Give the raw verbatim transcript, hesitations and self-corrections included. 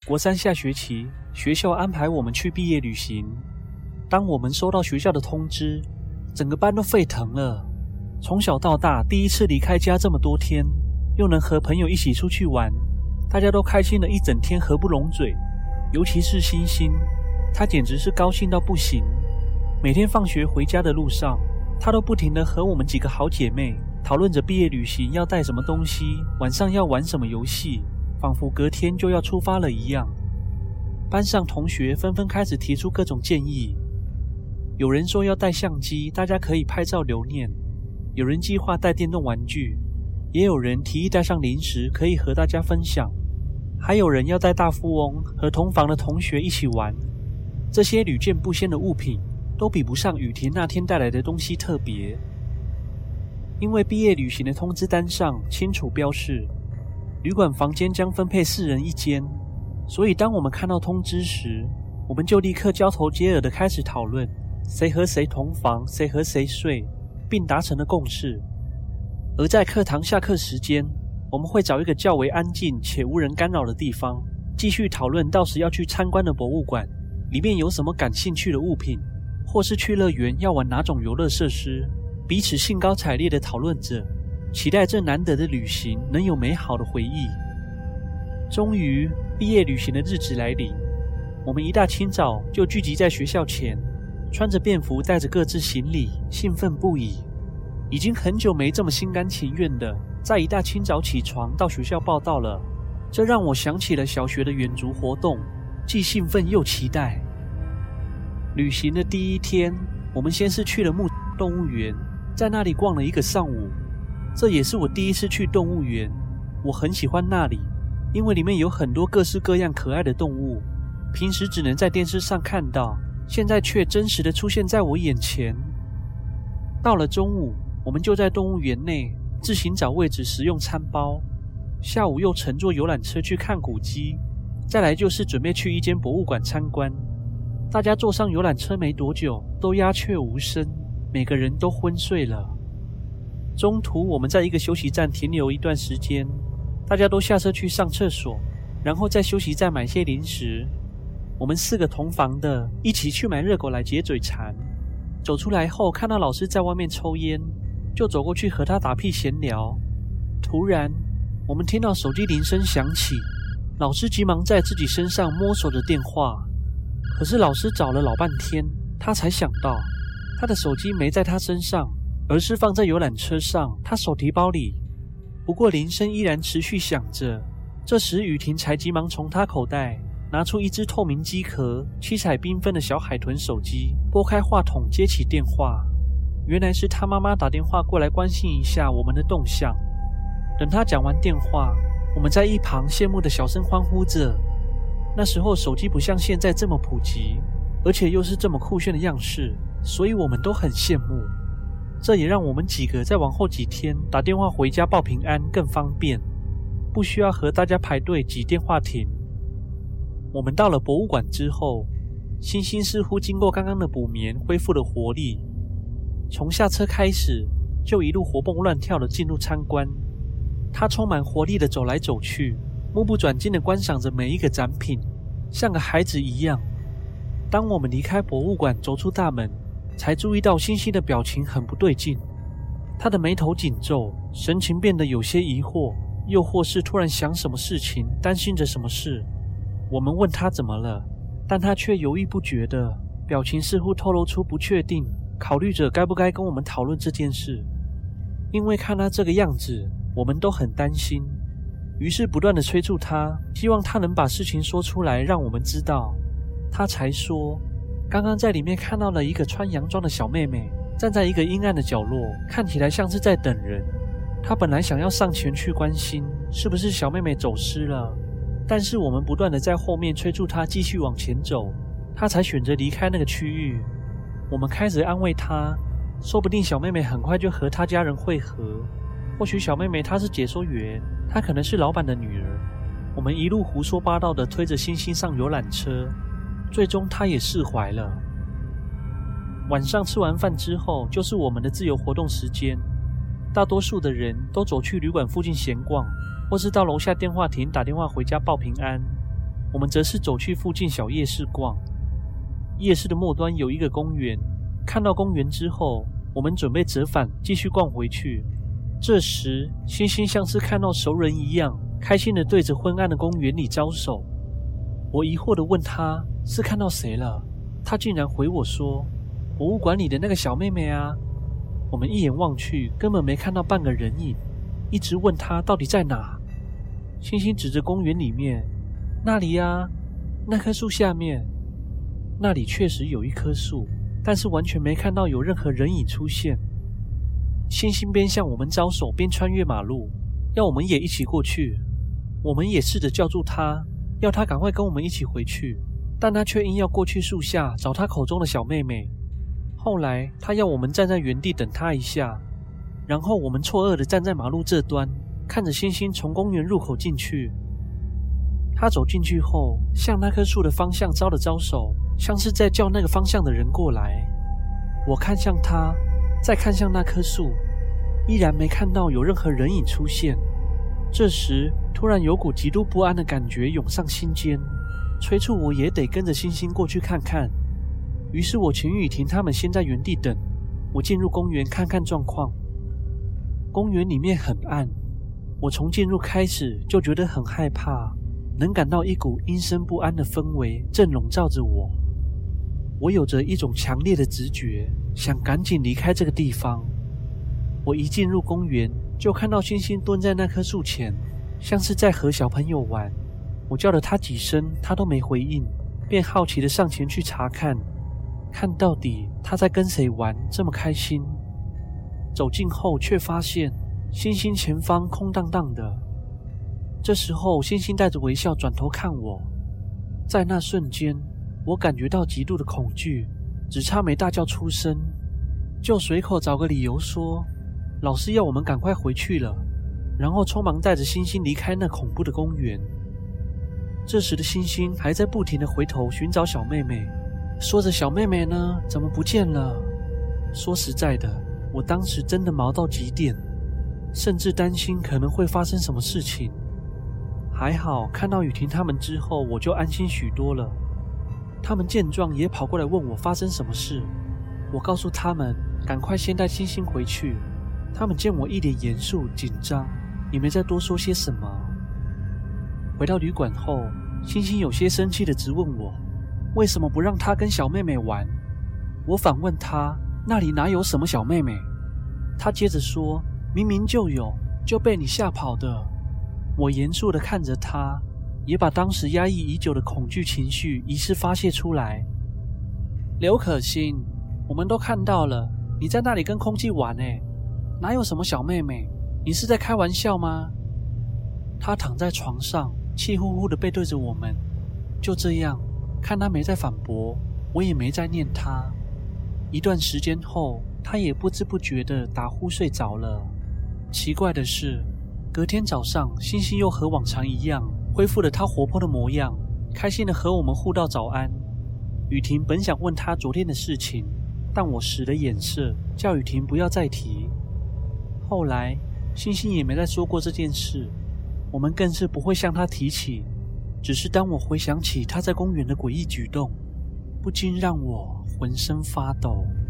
国三下学期，学校安排我们去毕业旅行。当我们收到学校的通知，整个班都沸腾了。从小到大，第一次离开家这么多天，又能和朋友一起出去玩，大家都开心了一整天，合不拢嘴。尤其是星星，她简直是高兴到不行。每天放学回家的路上，她都不停地和我们几个好姐妹讨论着毕业旅行要带什么东西，晚上要玩什么游戏，仿佛隔天就要出发了一样。班上同学纷纷开始提出各种建议，有人说要带相机，大家可以拍照留念；有人计划带电动玩具，也有人提议带上零食，可以和大家分享；还有人要带大富翁和同房的同学一起玩。这些屡见不鲜的物品都比不上雨婷那天带来的东西特别，因为毕业旅行的通知单上清楚标示，旅馆房间将分配四人一间，所以当我们看到通知时，我们就立刻交头接耳地开始讨论谁和谁同房，谁和谁睡，并达成了共识。而在课堂下课时间，我们会找一个较为安静且无人干扰的地方，继续讨论到时要去参观的博物馆里面有什么感兴趣的物品，或是去乐园要玩哪种游乐设施，彼此兴高采烈地讨论着，期待这难得的旅行能有美好的回忆。终于，毕业旅行的日子来临，我们一大清早就聚集在学校前，穿着便服，带着各自行李，兴奋不已。已经很久没这么心甘情愿的在一大清早起床到学校报到了，这让我想起了小学的远足活动，既兴奋又期待。旅行的第一天，我们先是去了木动物园，在那里逛了一个上午。这也是我第一次去动物园，我很喜欢那里，因为里面有很多各式各样可爱的动物，平时只能在电视上看到，现在却真实的出现在我眼前。到了中午，我们就在动物园内自行找位置食用餐包，下午又乘坐游览车去看古迹，再来就是准备去一间博物馆参观。大家坐上游览车没多久，都鸦雀无声，每个人都昏睡了。中途我们在一个休息站停留一段时间，大家都下车去上厕所，然后在休息站买些零食。我们四个同房的一起去买热狗来解嘴馋。走出来后看到老师在外面抽烟，就走过去和他打屁闲聊。突然我们听到手机铃声响起，老师急忙在自己身上摸索着电话，可是老师找了老半天，他才想到他的手机没在他身上，而是放在游览车上他手提包里。不过铃声依然持续响着，这时雨婷才急忙从他口袋拿出一只透明机壳、七彩缤纷的小海豚手机，拨开话筒接起电话。原来是他妈妈打电话过来关心一下我们的动向。等他讲完电话，我们在一旁羡慕的小声欢呼着。那时候手机不像现在这么普及，而且又是这么酷炫的样式，所以我们都很羡慕。这也让我们几个在往后几天打电话回家报平安更方便，不需要和大家排队挤电话亭。我们到了博物馆之后，星星似乎经过刚刚的补眠恢复了活力，从下车开始就一路活蹦乱跳的进入参观。他充满活力的走来走去，目不转睛的观赏着每一个展品，像个孩子一样。当我们离开博物馆走出大门，才注意到星星的表情很不对劲，他的眉头紧皱，神情变得有些疑惑，又或是突然想什么事情，担心着什么事。我们问他怎么了，但他却犹豫不决的表情似乎透露出不确定，考虑着该不该跟我们讨论这件事。因为看他这个样子，我们都很担心，于是不断的催促他，希望他能把事情说出来让我们知道。他才说刚刚在里面看到了一个穿洋装的小妹妹，站在一个阴暗的角落，看起来像是在等人。他本来想要上前去关心是不是小妹妹走失了，但是我们不断的在后面催促他继续往前走，他才选择离开那个区域。我们开始安慰他，说不定小妹妹很快就和他家人会合，或许小妹妹她是解说员，她可能是老板的女儿。我们一路胡说八道的推着星星上游览车，最终她也释怀了。晚上吃完饭之后，就是我们的自由活动时间。大多数的人都走去旅馆附近闲逛，或是到楼下电话亭打电话回家报平安。 我们则是走去附近小夜市逛。夜市的末端有一个公园，看到公园之后，我们准备折返继续逛回去。这时，星星像是看到熟人一样，开心地对着昏暗的公园里招手。我疑惑地问他是看到谁了，他竟然回我说，博物馆里的那个小妹妹啊。我们一眼望去，根本没看到半个人影，一直问他到底在哪。星星指着公园里面，那里啊，那棵树下面。那里确实有一棵树，但是完全没看到有任何人影出现。星星边向我们招手，边穿越马路，要我们也一起过去。我们也试着叫住他，要他赶快跟我们一起回去，但他却硬要过去树下找他口中的小妹妹。后来他要我们站在原地等他一下，然后我们错愕地站在马路这端，看着星星从公园入口进去。他走进去后，向那棵树的方向招了招手，像是在叫那个方向的人过来。我看向他，再看向那棵树，依然没看到有任何人影出现。这时突然有股极度不安的感觉涌上心间，催促我也得跟着星星过去看看。于是我请雨婷他们先在原地等，我进入公园看看状况。公园里面很暗，我从进入开始就觉得很害怕，能感到一股阴森不安的氛围正笼罩着我。我有着一种强烈的直觉，想赶紧离开这个地方。我一进入公园，就看到星星蹲在那棵树前，像是在和小朋友玩。我叫了他几声，他都没回应，便好奇地上前去查看，看到底他在跟谁玩这么开心。走近后却发现星星前方空荡荡的。这时候星星带着微笑转头看我，在那瞬间我感觉到极度的恐惧，只差没大叫出声，就随口找个理由说老师要我们赶快回去了，然后匆忙带着星星离开那恐怖的公园。这时的星星还在不停地回头寻找小妹妹，说着小妹妹呢，怎么不见了？说实在的，我当时真的毛到极点，甚至担心可能会发生什么事情。还好看到雨婷他们之后，我就安心许多了。他们见状也跑过来问我发生什么事，我告诉他们赶快先带星星回去。他们见我一脸严肃紧张，也没再多说些什么。回到旅馆后，星星有些生气地质问我为什么不让他跟小妹妹玩。我反问他那里哪有什么小妹妹。他接着说明明就有，就被你吓跑的。我严肃地看着他，也把当时压抑已久的恐惧情绪一次发泄出来。刘可欣，我们都看到了，你在那里跟空气玩欸，哪有什么小妹妹？你是在开玩笑吗？他躺在床上，气呼呼地背对着我们。就这样，看他没再反驳，我也没再念他。一段时间后，他也不知不觉地打呼睡着了。奇怪的是，隔天早上，星星又和往常一样，恢复了他活泼的模样，开心地和我们互道早安。雨婷本想问他昨天的事情，但我使了眼色，叫雨婷不要再提。后来，星星也没再说过这件事，我们更是不会向他提起。只是当我回想起他在公园的诡异举动，不禁让我浑身发抖。